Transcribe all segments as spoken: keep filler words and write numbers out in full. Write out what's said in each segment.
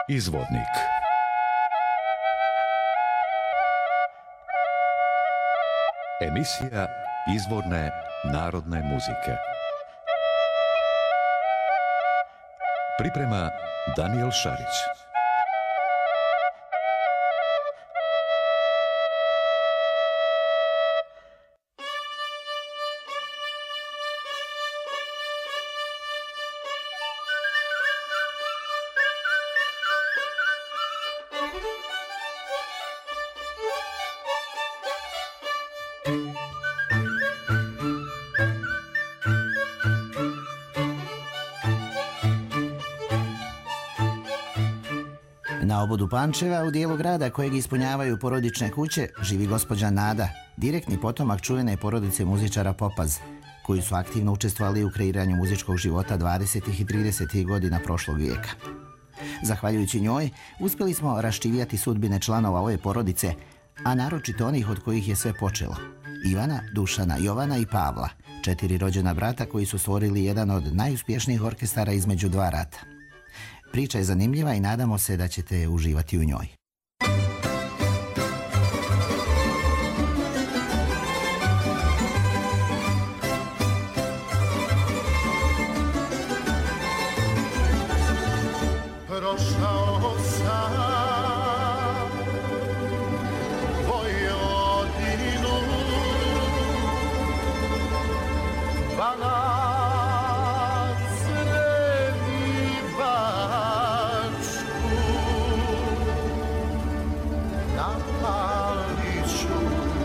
Izvodnik. Emisija izvorne narodne muzike. Priprema Danijel Šarić. Na obodu Pančeva, u dijelu grada kojeg ispunjavaju porodične kuće, živi gospođa Nada, direktni potomak čuvene porodice muzičara Popaz, koji su aktivno učestvovali u kreiranju muzičkog života dvadesetih i tridesetih godina prošlog vijeka. Zahvaljujući njoj, uspjeli smo raščivijati sudbine članova ove porodice, a naročito onih od kojih je sve počelo. Ivana, Dušana, Jovana i Pavla, četiri rođena brata koji su stvorili jedan od najuspješnijih orkestara između dva rata. Priča je zanimljiva i nadamo se da ćete uživati u njoj. Prošao sam Vojvodinu, Banat, Sremi, Bačku, na Paliću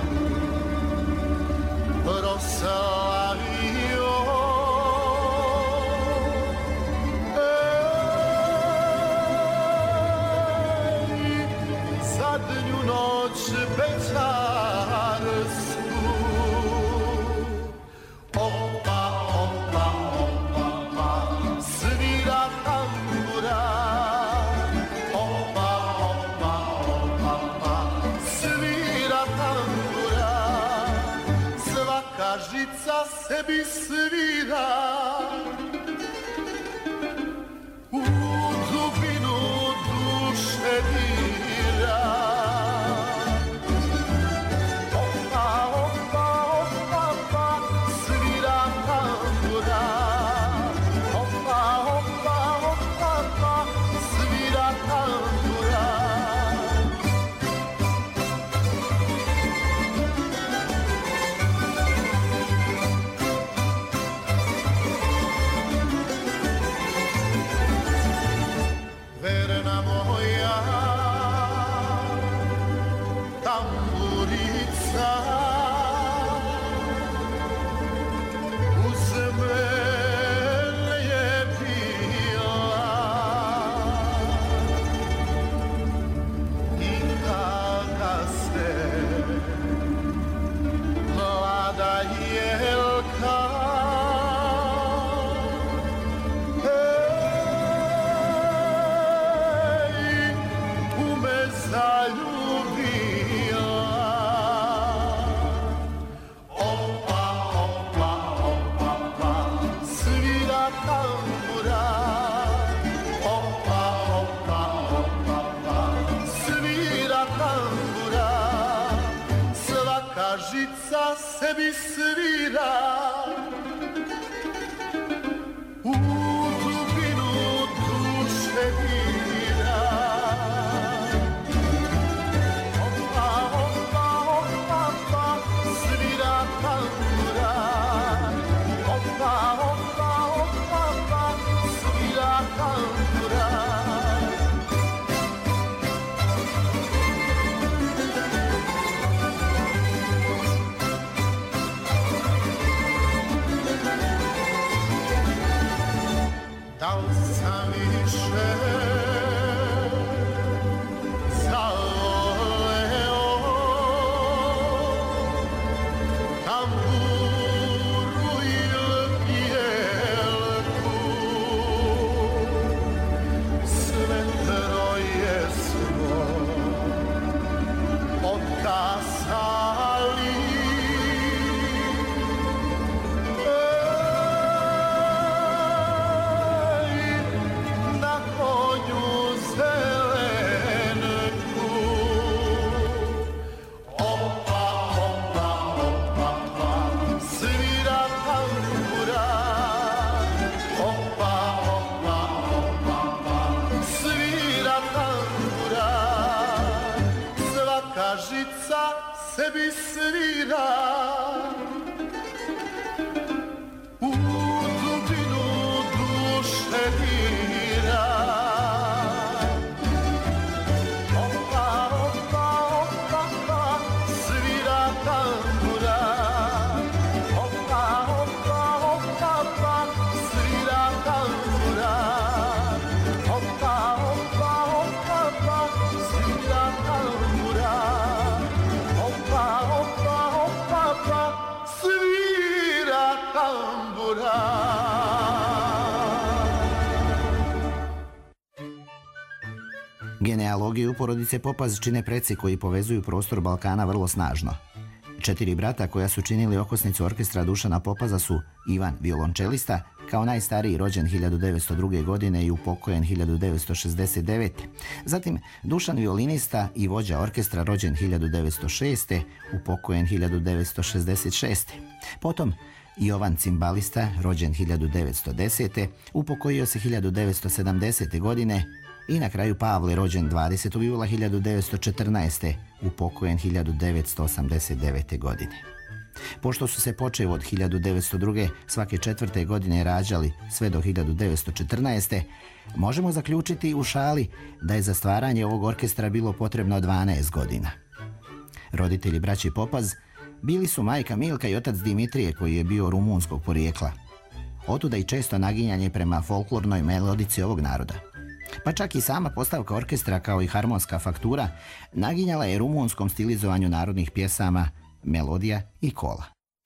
proslavio zadnju noć večarsku. Opa, opa, opa, opa, svira tambura. Opa, opa, opa, opa, svira tambura. Svaka žica sebi svira. U dubinu duše dira. Opa, opa, opa, opa, svira tambura. Opa, opa, opa, opa, svira tambura. Verna moja tamburica, uz mene je bila i kada se mlada jelka zaljubila. Opa, opa, opa, opa, svira tambura. Opa, opa, opa, opa, svira tambura. Svaka žica sebi svira. U dubinu duše dira. Da li sam više zavoleo tamburu ili jelku? Sve troje smo otkasali. Ej, sebi svira u dubinu duše dira. Opa, opa, opa, opa, svira tambura. Opa, opa, opa, opa, svira tambura. Opa, opa, opa, opa, svira tambura. Opa, opa, opa, opa, svira tambura. Genealogiju porodice Popaz čine preci koji povezuju prostor Balkana vrlo snažno. Četiri brata koja su činili okosnicu orkestra Dušana Popaza su Ivan, violončelista, kao najstariji, rođen hiljadu devetsto druge. godine i upokojen hiljadu devetsto šezdeset devete. Zatim Dušan, violinista i vođa orkestra, rođen hiljadu devetsto šeste. upokojen hiljadu devetsto šezdeset šeste. Potom Jovan, cimbalista, rođen hiljadu devetsto desete. upokojio se hiljadu devetsto sedamdesete. godine. I na kraju Pavle, rođen dvadesetog jula hiljadu devetsto četrnaeste. upokojen hiljadu devetsto osamdeset devete. godine. Pošto su se počev od hiljadu devetsto druge. svake četvrte godine rađali sve do hiljadu devetsto četrnaeste. možemo zaključiti u šali da je za stvaranje ovog orkestra bilo potrebno dvanaest godina. Roditelji braće Popaz bili su majka Milka i otac Dimitrije, koji je bio rumunskog porijekla. Otuda i često naginjanje prema folklornoj melodici ovog naroda. Pa čak i sama postavka orkestra, kao i harmonska faktura, naginjala je rumunskom stilizovanju narodnih pjesama, melodija i kola.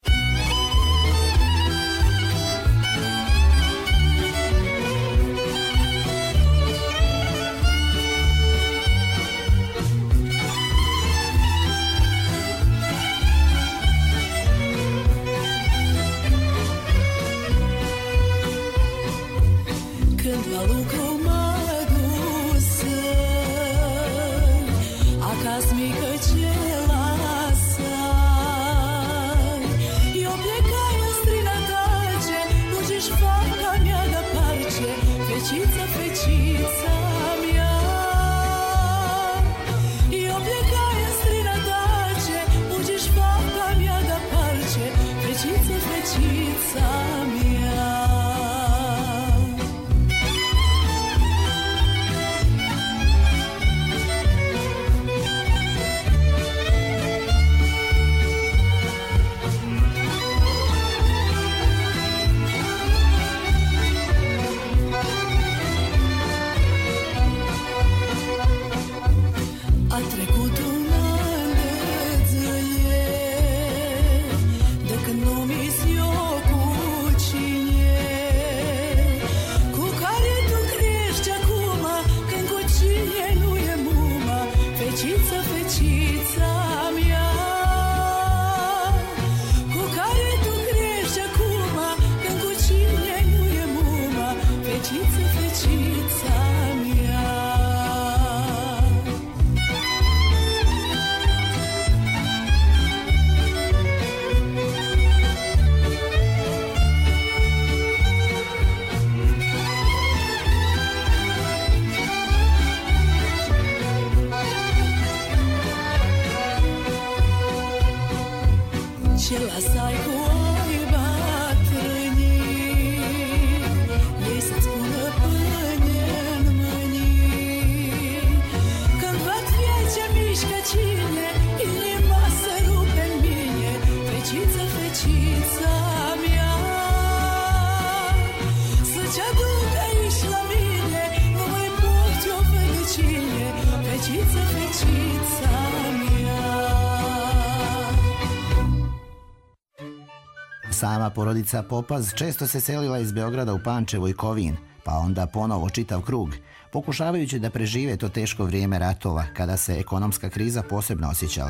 Fećica, fećica mja, i obljekaja strina daće, uđeš papa mja da parče, fećica, fećica mja. Sama porodica Popaz često se selila iz Beograda u Pančevo i Kovin, pa onda ponovo čitav krug, pokušavajući da prežive to teško vrijeme ratova, kada se ekonomska kriza posebno osjećala.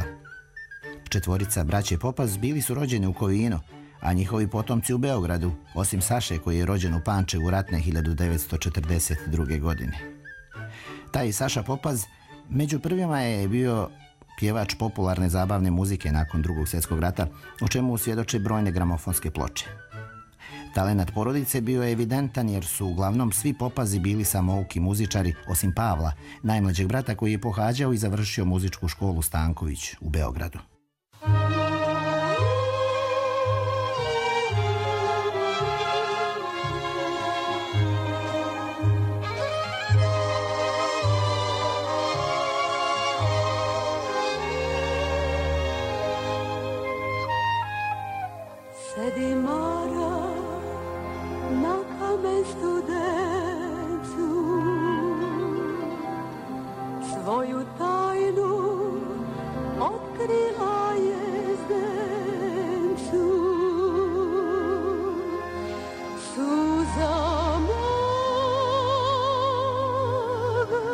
Četvorica braće Popaz bili su rođeni u Kovinu, a njihovi potomci u Beogradu, osim Saše, koji je rođen u Pančevu ratne hiljadu devetsto četrdeset druge. godine. Taj Saša Popaz među prvima je bio pjevač popularne zabavne muzike nakon Drugog svjetskog rata, o čemu svjedoče brojne gramofonske ploče. Talenat porodice bio je evidentan jer su uglavnom svi Popazi bili samouki muzičari, osim Pavla, najmlađeg brata koji je pohađao i završio muzičku školu Stanković u Beogradu. me studencu, svoju tajnu otkrila je zdencu. Suza moga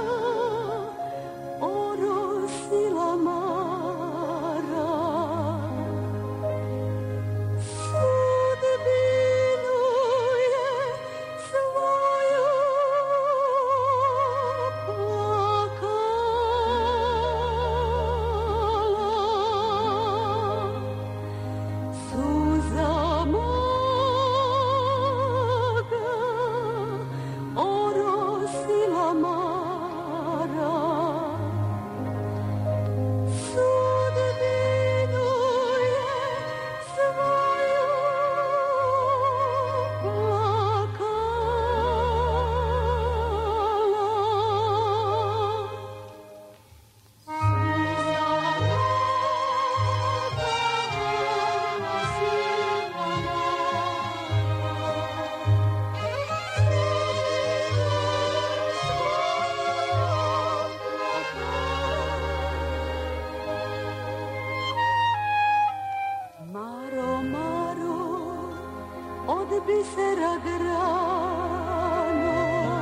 orosila mara, sudbinu je svoju plakala. Suza moga orosila mara, sudbinu je svoju Maro, Maro, od bisera grano.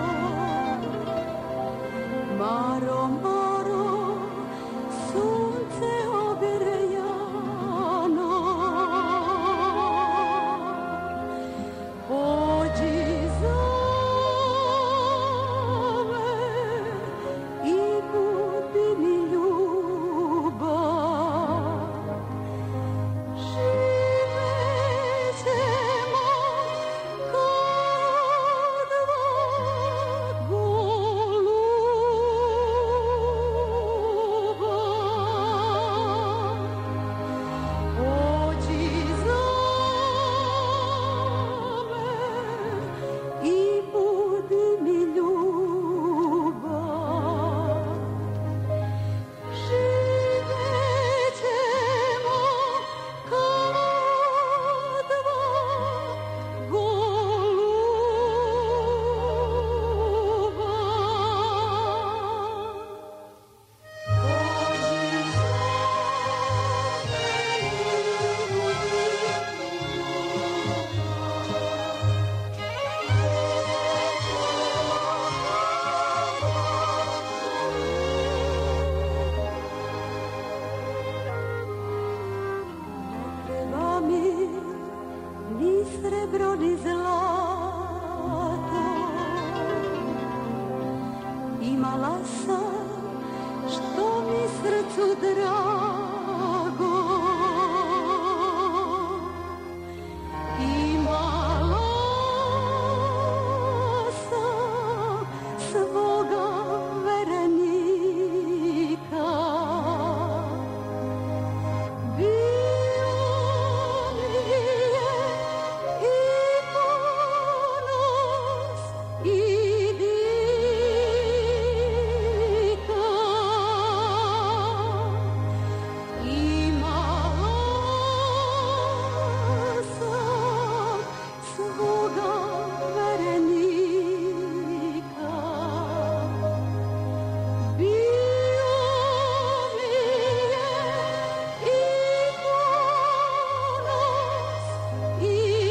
Maro, Maro, sunce ogrejano. Pođi zove i budi mi ljubav. Živećemo kao dva goluba. Pođi zove i budi mi ljubav. Živećemo kao dva treba mi ni srebro ni zlato, imala sam što mi srcu drago. Imala sam svoga verenika, bio mi je i ponos i dika. Imala sam svoga verenika, bio mi je i ponos i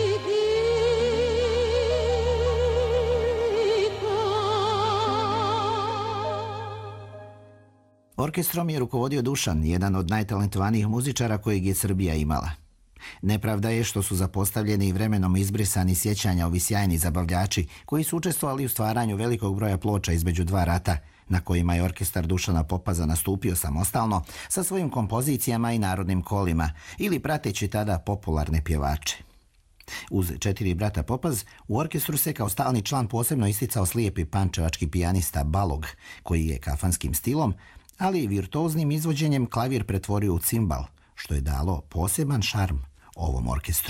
dika. Orkestrom je rukovodio Dušan, jedan od najtalentovanijih muzičara kojeg je Srbija imala. Nepravda je što su zapostavljeni i vremenom izbrisani sjećanja ovi sjajni zabavljači koji su učestvovali u stvaranju velikog broja ploča između dva rata, na kojima je orkestar Dušana Popaza nastupio samostalno sa svojim kompozicijama i narodnim kolima ili prateći tada popularne pjevače. Uz četiri brata Popaz, u orkestru se kao stalni član posebno isticao slijepi pančevački pijanista Balog, koji je kafanskim stilom, ali i virtuoznim izvođenjem klavir pretvorio u cimbal, što je dalo poseban šarm ovom orkestru.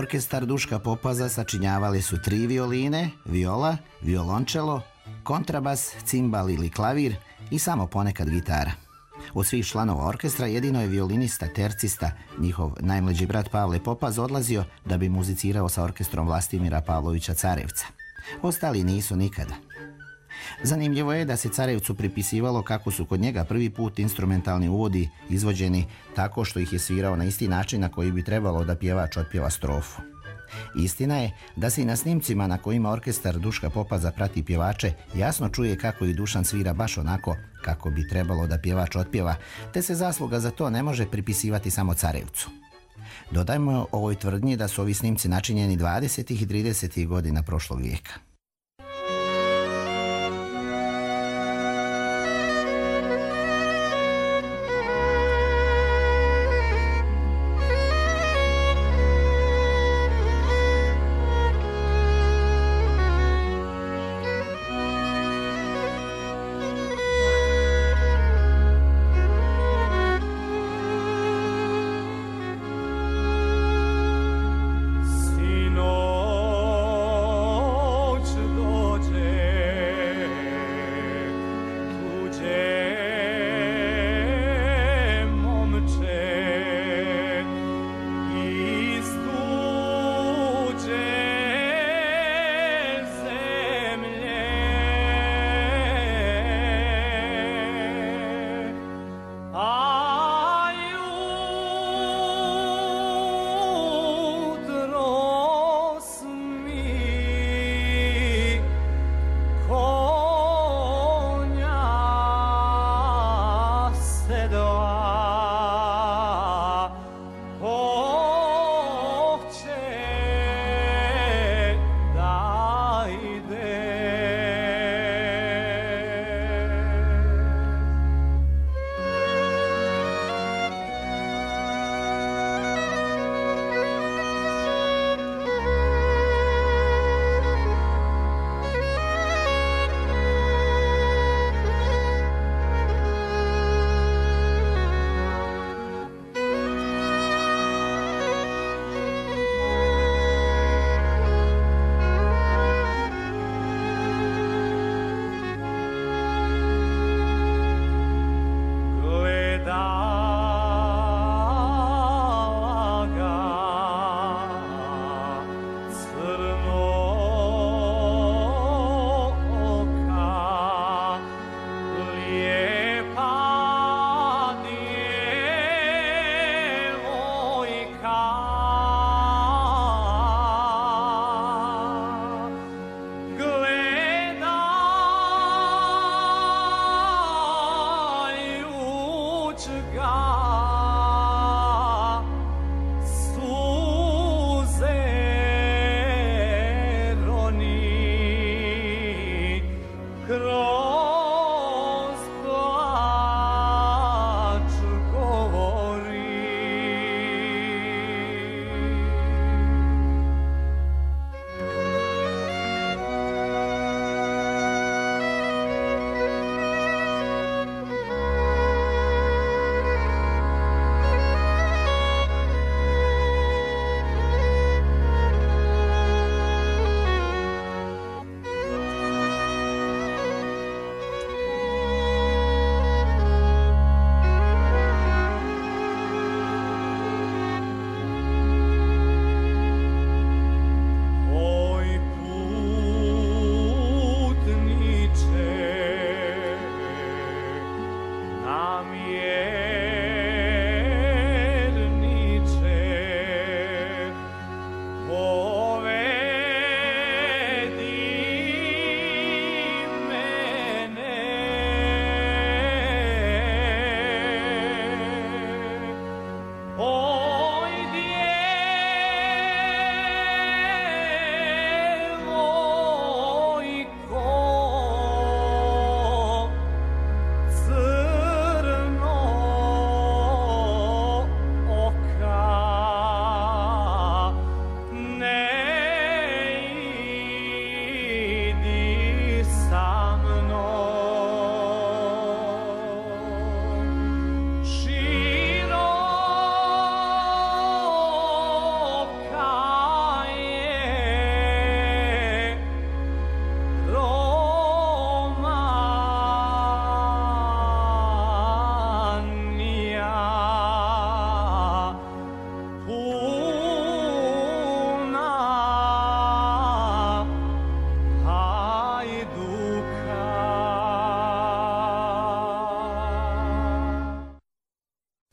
Orkestar Duška Popaza sačinjavali su tri violine, viola, violončelo, kontrabas, cimbal ili klavir i samo ponekad gitara. Od svih članova orkestra jedino je violinista, tercista, njihov najmlađi brat Pavle Popaz, odlazio da bi muzicirao sa orkestrom Vlastimira Pavlovića Carevca. Ostali nisu nikada. Zanimljivo je da se Carevcu pripisivalo kako su kod njega prvi put instrumentalni uvodi izvođeni tako što ih je svirao na isti način na koji bi trebalo da pjevač otpjeva strofu. Istina je da se i na snimcima na kojima orkestar Duška Popaza prati pjevače jasno čuje kako i Dušan svira baš onako kako bi trebalo da pjevač otpjeva, te se zasluga za to ne može pripisivati samo Carevcu. Dodajmo ovoj tvrdnji da su ovi snimci načinjeni dvadesetih i tridesetih godina prošlog vijeka. Sinoć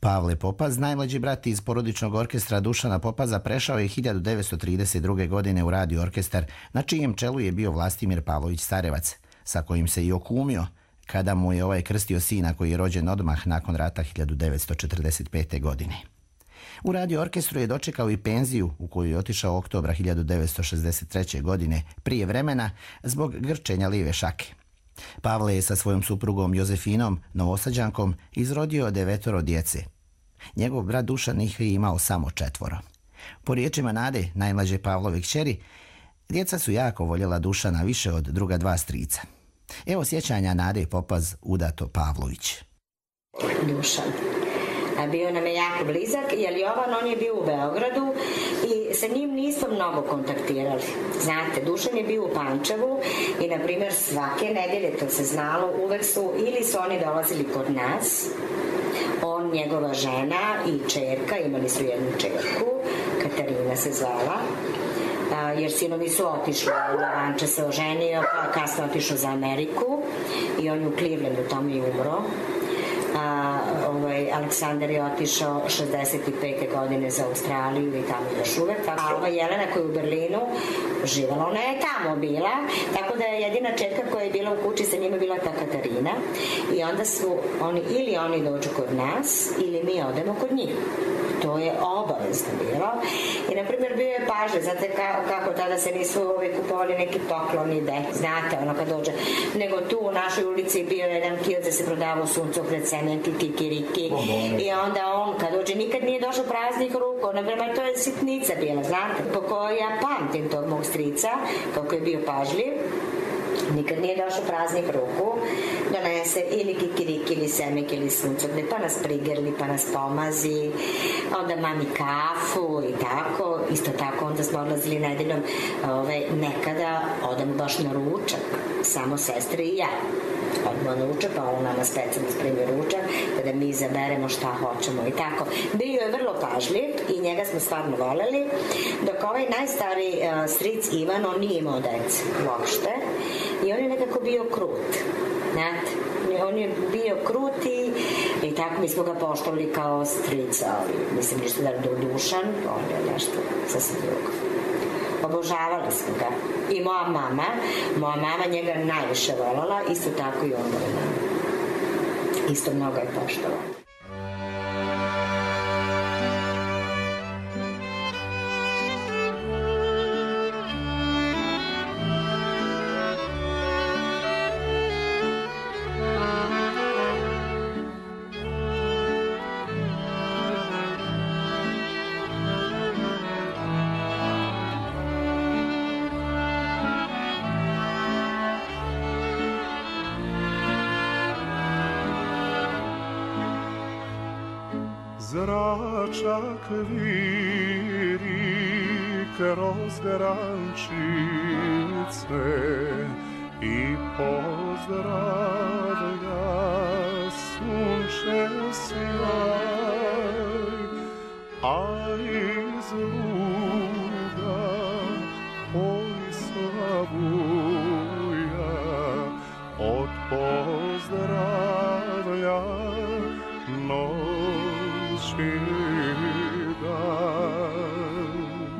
Pavle Popaz, najmlađi brat iz porodičnog orkestra Dušana Popaza, prešao je hiljadu devetsto trideset druge. godine u radio orkestar, na čijem čelu je bio Vlastimir Pavlović Starevac, sa kojim se i okumio kada mu je ovaj krstio sina koji je rođen odmah nakon rata hiljadu devetsto četrdeset pete. godine. U radio orkestru je dočekao i penziju u koju je otišao oktobra hiljadu devetsto šezdeset treće. godine, prije vremena, zbog grčenja lijeve šake. Pavle je sa svojom suprugom Jozefinom, Novosađankom, izrodio devetoro djece. Njegov brat Dušan ih je imao samo četvoro. Po riječima Nade, najmlađe Pavlove kćeri, djeca su jako voljela Dušana više od druga dva strica. Evo sjećanja Nade Popaz Udato Pavlović. Dušan. A bio nam je jako blizak, jer Jovan, on je bio u Beogradu i sa njim nismo mnogo kontaktirali. Znate, Dušan je bio u Pančevu i, na primjer, svake nedelje, to se znalo, uvek su, ili su oni dolazili kod nas, on, njegova žena i čerka, imali su jednu čerku, Katarina se zvala, a, jer sinovi su otišli, Jovanče se oženio, pa kasno otišao za Ameriku i on je u Clevelandu, tamo i umro. A, ovaj, Aleksandar je otišao šezdeset pete. godine za Australiju i tamo još uvek. A ova Jelena koja je u Berlinu živala, ona je tamo bila, tako da je jedina čerka koja je bila u kući sa njima bila ta Katarina. I onda su oni, ili oni dođu kod nas, ili mi odemo kod njih. To je obavezno bilo. I, na primjer, bio je pažljiv. Znate ka, kako tada se nisu uvijek kupovali neki pokloni, de, znate, ono kad dođe. Nego tu u našoj ulici bio jedan kiosk gde se prodavao suncokret, semenki, kikiriki. I onda on, kad dođe, nikad nije došao praznih ruku. Na primjer, to je sitnica bila, znate, po kojoj ja pamtim tog mog strica, kako je bio pažljiv. Nikad nije došao praznih ruku, donese ili kikiriki ili semek ili suncokret, pa nas prigrli, pa nas pomazi, onda mami kafu i tako. Isto tako onda smo odlazili nedeljom, ove, nekada odemo baš na ručak, samo sestre i ja. Odmah na ručak, pa ono nama specijalno spremi ručak, kada mi izaberemo šta hoćemo i tako. Bio je vrlo pažljiv i njega smo stvarno voleli, dok ovaj najstariji uh, stric Ivan, on nije imao dece uopšte i on je nekako bio krut, znate. On je bio krut i, i tako mi smo ga poštovali kao strica, ali mislim ništa da je Dušan, on je nešto sasvim drugo. Obožavali smo ga. I moja mama, moja mama njega najviše volala, isto tako i on volala. Isto mnogo je poštovala. Zračak viri kroz grančice i pozdravlja sunče sjaj, a iz luga pojsla buja od pozdravlja noć i dan.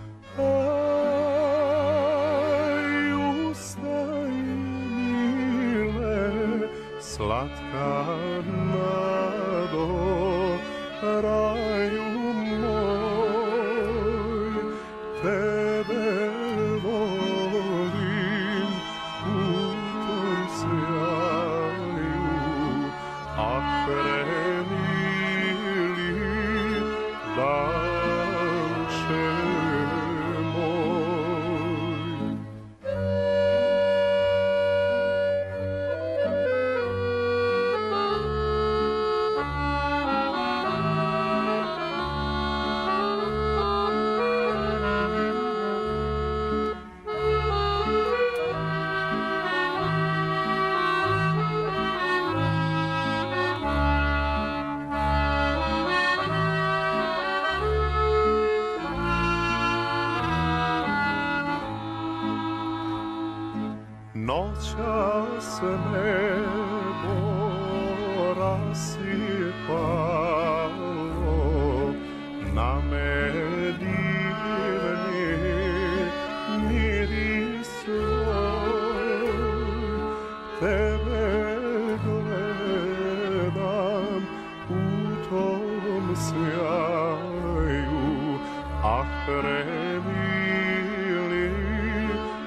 Aj, ustaj mile, slatka nado, raju moj, tebe volim u tom sjaju, a premili danče moj. Noćas nebo rasipa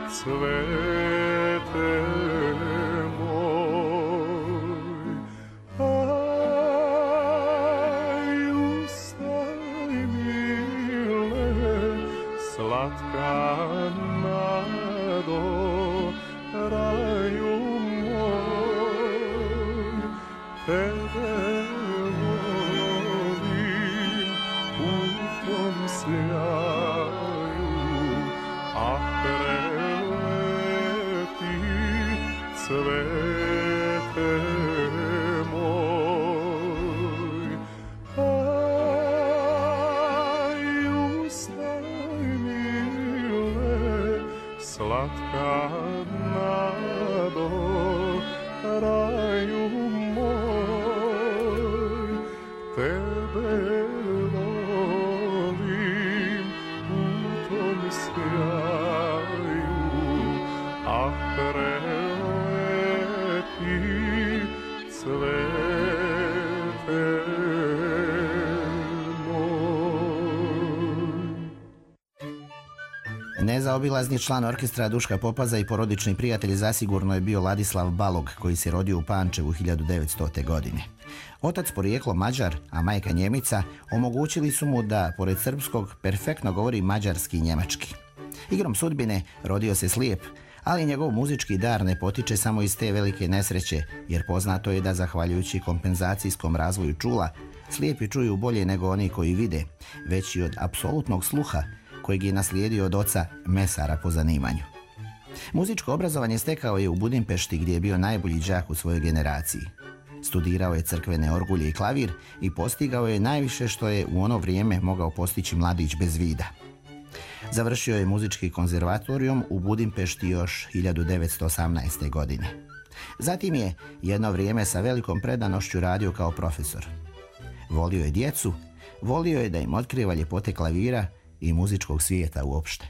cvete moj. Aj, ustaj mile, slatka nado, raju moj, tebe volim u tom sjaju, a prelepi cvete moj. Aj, ustaj mile, slatka nado, raju moj, tebe volim u tom sjaju, a prelepi cvete moj. Nezaobilazni član orkestra Duška Popaza i porodični prijatelj zasigurno je bio Ladislav Balog, koji se rodio u Pančevu hiljadu devetstote. godine. Otac porijeklo Mađar, a majka Njemica, omogućili su mu da, pored srpskog, perfektno govori mađarski i njemački. Igrom sudbine rodio se slijep, ali njegov muzički dar ne potiče samo iz te velike nesreće, jer poznato je da, zahvaljujući kompenzacijskom razvoju čula, slijepi čuju bolje nego oni koji vide, već i od apsolutnog sluha, kojeg je naslijedio od oca, mesara po zanimanju. Muzičko obrazovanje stekao je u Budimpešti, gdje je bio najbolji đak u svojoj generaciji. Studirao je crkvene orgulje i klavir i postigao je najviše što je u ono vrijeme mogao postići mladić bez vida. Završio je muzički konzervatorijum u Budimpešti još hiljadu devetsto osamnaeste. godine. Zatim je jedno vrijeme sa velikom predanošću radio kao profesor. Volio je djecu, volio je da im otkriva ljepote klavira i muzičkog svijeta uopšte.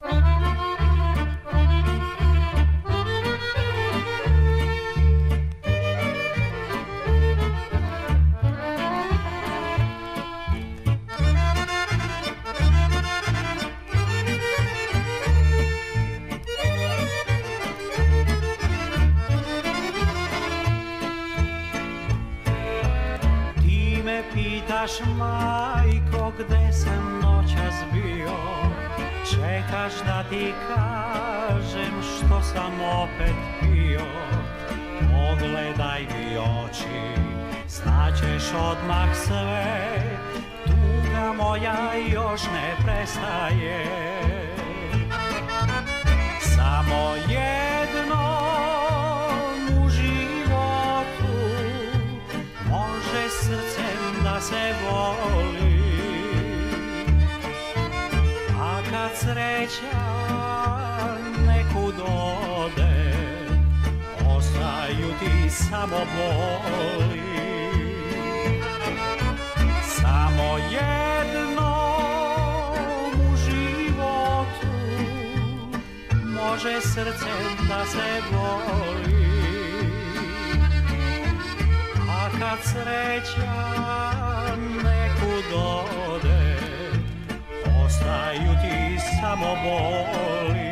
Pitaš, majko, gde sam noćas bio, čekaš da ti kažem što sam opet pio. Pogledaj mi oči, znaćeš odmah sve, tuga moja još ne prestaje. Samo jedno u životu može srcem da se voli, a kad sreća nekud ode, ostaju ti samo boli. Samo jedno u životu može srcem da se voli, a kad sreća nekud ode, ostaju ti samo boli.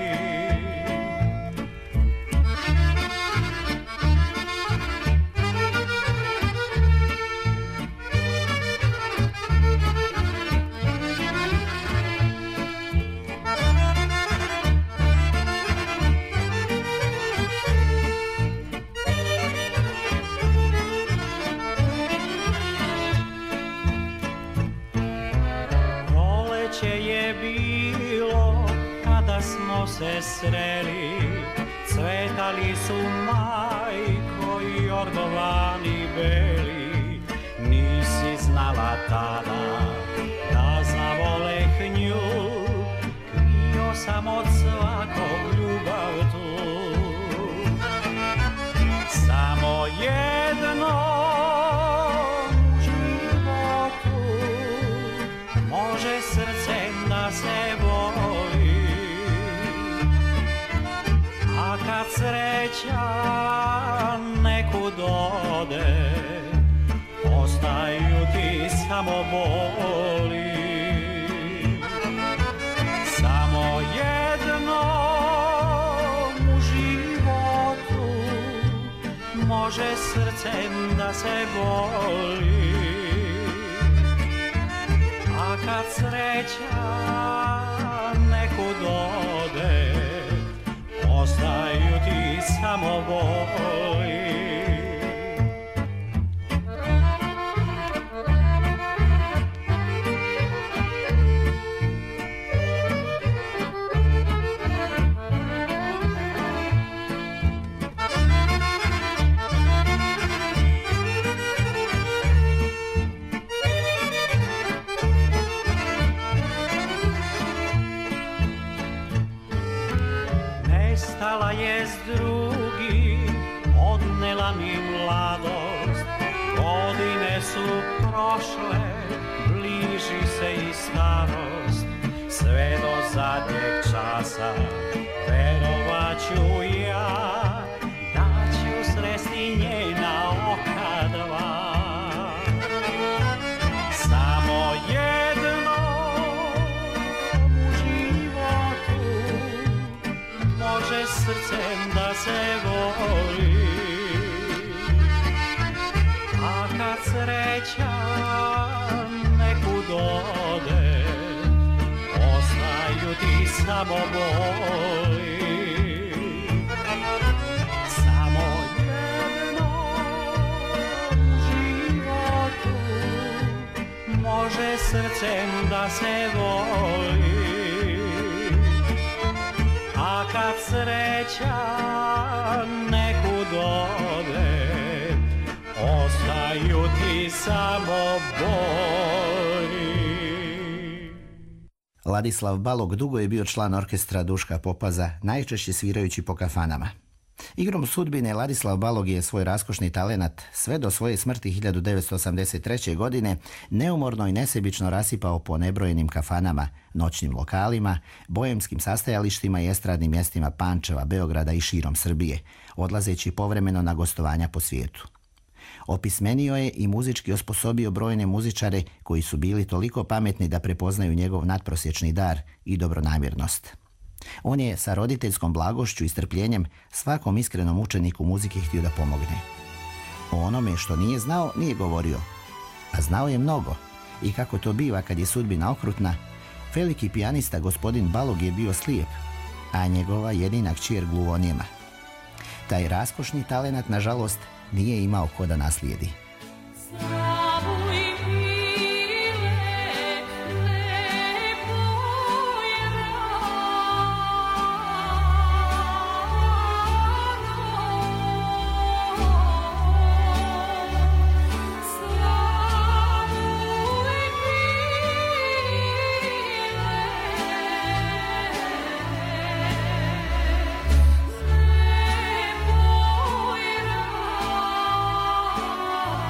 Se sreli, cvetali su, majko, i jorgovani beli. Nisi znala tada da zavoleh nju, krio sam od svakog ljubav tu. Samo jedno u životu može srcem da se voli, kad sreća nekud ode, ostaju ti samo boli. Samo jedno može srcem da se boli. A kad sreća nekud ode, ostaju ti samo boli. Nestala je s drugim, odnela mi mladost. Godine su prošle, bliži se i starost. Sve do zadnjeg časa verovaću ja da ću sresti njena oka dva. Samo jedno u životu može srcem da se voli. A kad sreća nekud ode, ostaju ti samo boli. Samo jedno u životu može srcem da se voli. A kad sreća nekud ode, ostaju ti samo boli. Ladislav Balog dugo je bio član orkestra Duška Popaza, najčešće svirajući po kafanama. Igrom sudbine Ladislav Balog je svoj raskošni talenat sve do svoje smrti hiljadu devetsto osamdeset treće. godine neumorno i nesebično rasipao po nebrojenim kafanama, noćnim lokalima, bojemskim sastajalištima i estradnim mjestima Pančeva, Beograda i širom Srbije, odlazeći povremeno na gostovanja po svijetu. Opismenio je i muzički osposobio brojne muzičare koji su bili toliko pametni da prepoznaju njegov nadprosječni dar i dobronamjernost. On je sa roditeljskom blagošću i strpljenjem svakom iskrenom učeniku muzike htio da pomogne. O onome što nije znao nije govorio, a znao je mnogo i kako to biva kad je sudbina okrutna, veliki pijanista gospodin Balog je bio slijep, a njegova jedina kćer gluvonijema. Taj raskošni talenat, nažalost, nije imao ko da naslijedi. Oh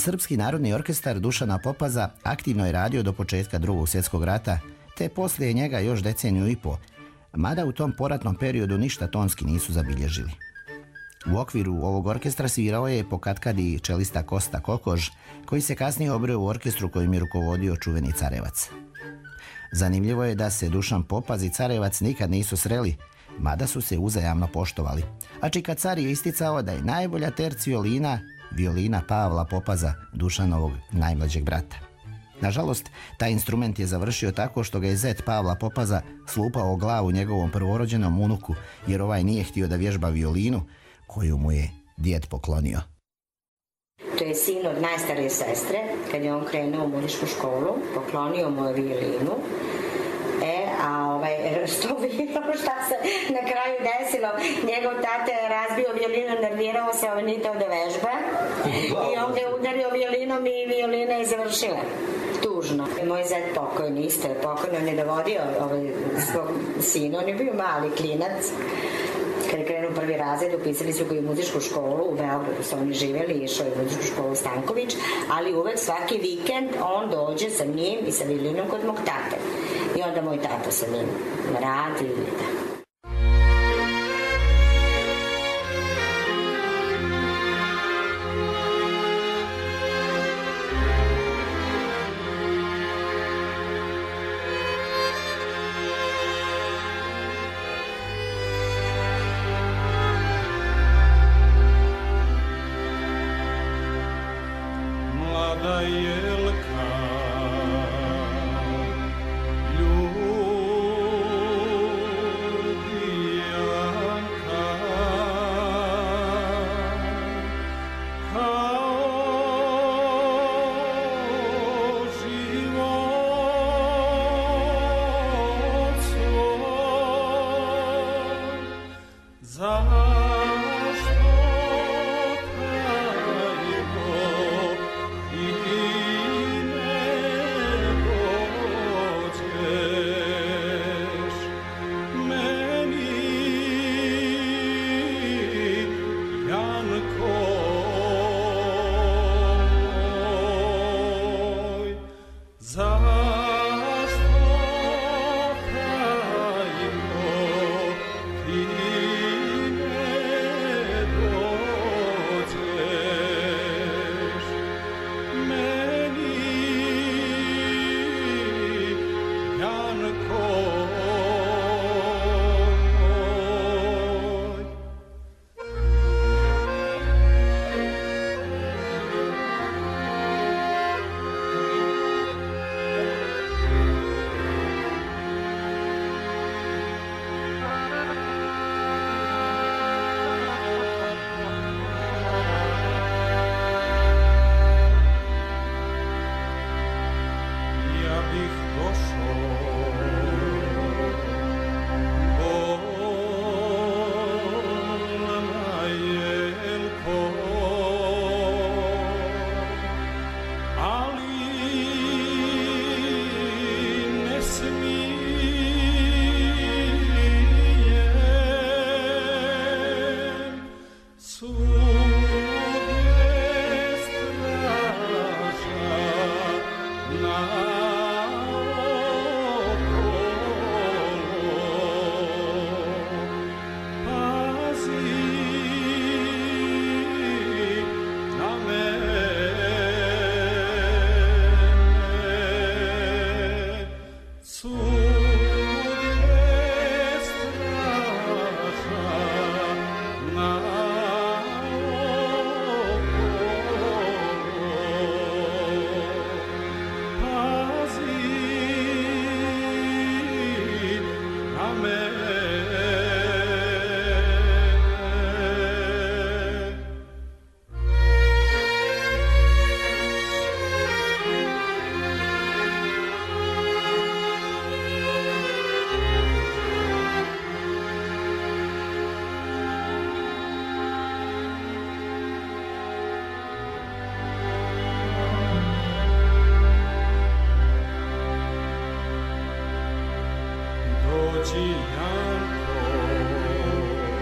Srpski narodni orkestar Dušana Popaza aktivno je radio do početka Drugog svjetskog rata, te poslije njega još deceniju i po, mada u tom poratnom periodu ništa tonski nisu zabilježili. U okviru ovog orkestra svirao je pokatkadi čelista Kosta Kokož, koji se kasnije obreo u orkestru kojim je rukovodio čuveni Carevac. Zanimljivo je da se Dušan Popaz i Carevac nikad nisu sreli, mada su se uzajamno poštovali, a Čika Car je isticao da je najbolja terc violina violina Pavla Popaza, Dušanovog najmlađeg brata. Nažalost, taj instrument je završio tako što ga je zet Pavla Popaza slupao glavu njegovom prvorođenom unuku, jer ovaj nije htio da vježba violinu koju mu je djed poklonio. To je sin od najstarije sestre, kad je on krenuo u muzičku školu, poklonio mu je violinu. E, a ovaj, što vidimo šta se na kraju desilo, njegov tata je razbio violinu, nervirao se, ovaj nije teo da vežba i onda je udario violinom i violina je završila. Tužno. Moj zet pokojni, isto je pokojno, on je dovodio ovaj, svog sina, on je bio mali klinac. Kad je krenuo prvi razred, upisali su ga u muzičku školu, u Beogradu su oni živjeli, išao je u muzičku školu Stanković, ali uvek svaki vikend on dođe sa njim i sa violinom kod mog tate. I onda moj tata sa njim radi i da.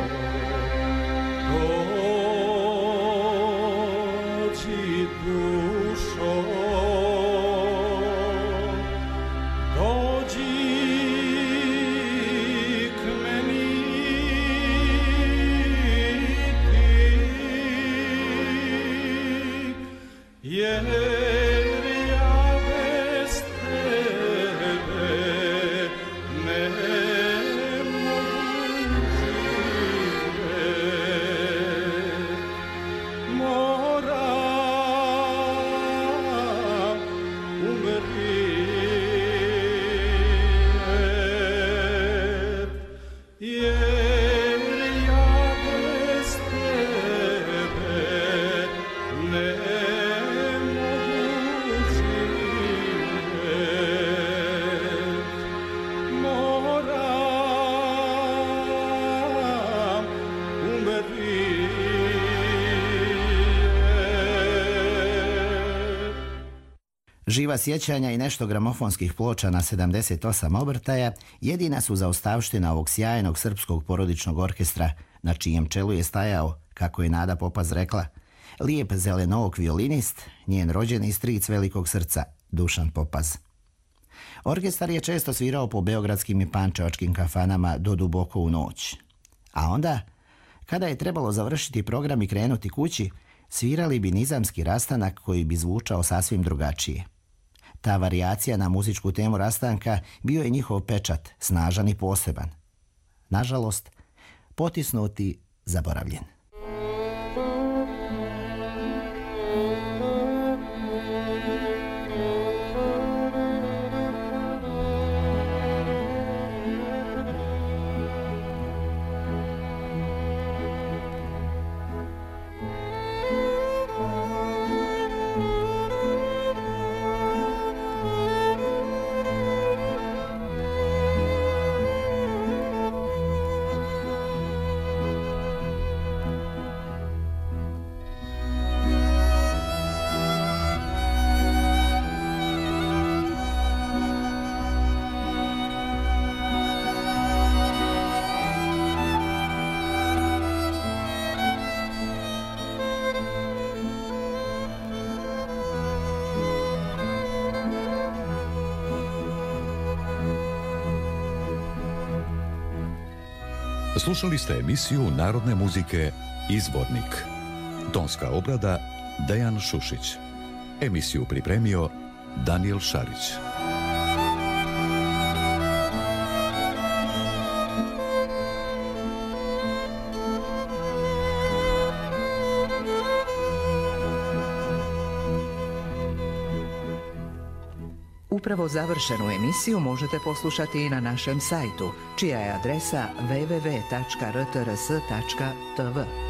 Dođi, dođi, Živa sjećanja i nešto gramofonskih ploča na sedamdeset osam obrtaja jedina su zaostavština ovog sjajnog srpskog porodičnog orkestra, na čijem čelu je stajao, kako je Nada Popaz rekla, lijep zelenook violinist, njen rođeni stric velikog srca, Dušan Popaz. Orkestar je često svirao po beogradskim i pančevačkim kafanama do duboko u noć. A onda, kada je trebalo završiti program i krenuti kući, svirali bi nizamski rastanak koji bi zvučao sasvim drugačije. Ta varijacija na muzičku temu rastanka bio je njihov pečat, snažan i poseban. Nažalost, potisnuti, zaboravljen. Slušali ste emisiju narodne muzike Izvornik. Tonska obrada Dejan Šušić. Emisiju pripremio Daniel Šarić. Upravo završenu emisiju možete poslušati i na našem sajtu, čija je adresa w w w tačka r t r s tačka t v.